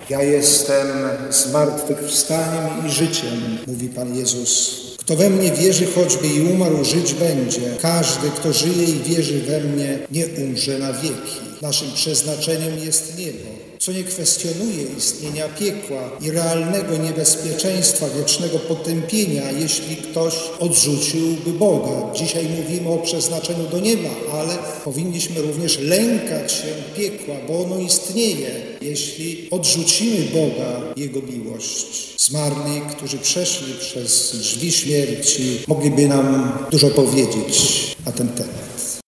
Ja jestem zmartwychwstaniem i życiem, mówi Pan Jezus. Kto we mnie wierzy, choćby i umarł, żyć będzie. Każdy, kto żyje i wierzy we mnie, nie umrze na wieki. Naszym przeznaczeniem jest niebo, co nie kwestionuje istnienia piekła i realnego niebezpieczeństwa wiecznego potępienia, jeśli ktoś odrzuciłby Boga. Dzisiaj mówimy o przeznaczeniu do nieba, ale powinniśmy również lękać się piekła, bo ono istnieje, jeśli odrzucimy Boga, Jego miłość. Zmarli, którzy przeszli przez drzwi śmierci, mogliby nam dużo powiedzieć na ten temat.